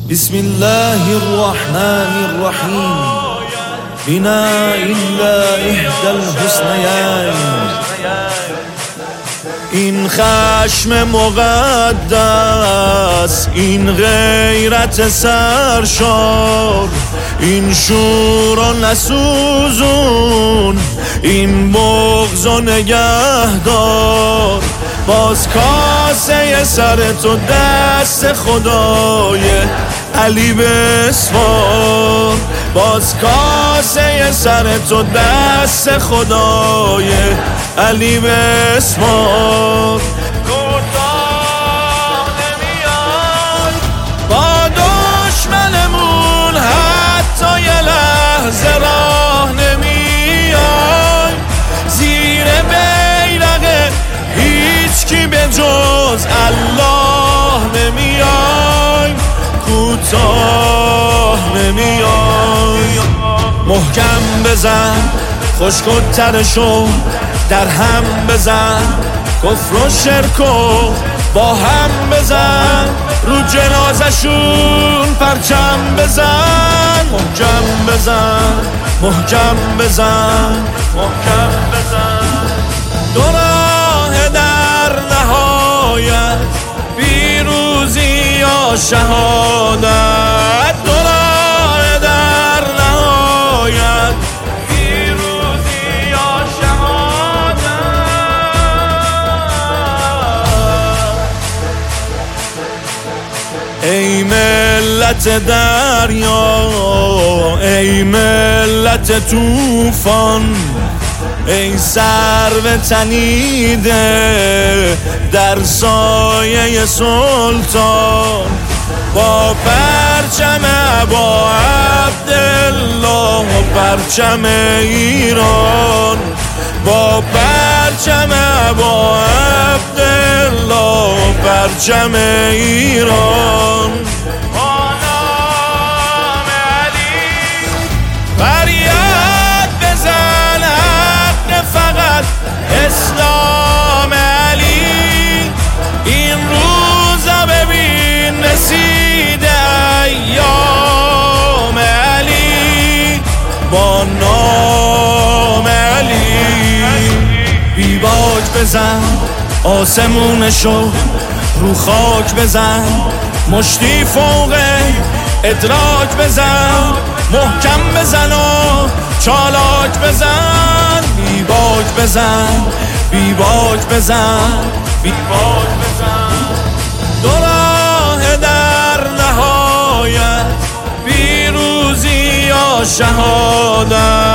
بسم الله الرحمن الرحیم بنا إلا إحدى الحسنيين. این خشم مقدس، این غیرت سرشار، این شور و نسوزون، این بغض و نگهدار. باز کاسه سر تو دست خدای علی بسپار. باز کاسه سر تو دست خدای علی بسپار. کوتاه نمیای با دشمنمون، حتی یه لحظه راه نمیای. زیر بیرق هیچ کی به جز الله نمیای. کوتاه نمیای. محکم بزن خشک و ترشو در هم بزن، کفر و شرکو با هم بزن. رو جنازشون پرچم بزن. محکم بزن، محکم بزن، محکم بزن. دو راه در نهایت، پیروزی یا شهادت. دو راه در نهایت، پیروزی یا شهادت. ای ملت دریا، ای ملت طوفان، ای سرو تنیده در سایه سلطان. با پرچم ابا عبدالله و پرچم ایران، با پرچم ابا عبدالله و پرچم ایران. اسلام علی این روزا ببین، رسیده ایام علی با نام علی. بیباک بزن آسمونشو، رو خاک بزن مشتی فوق ادراک بزن. محکم بزن و چالاک بزن. بیباک بزن، بیباک بزن، بیباک بزن. دو راه در نهایت، پیروزی یا شهادت.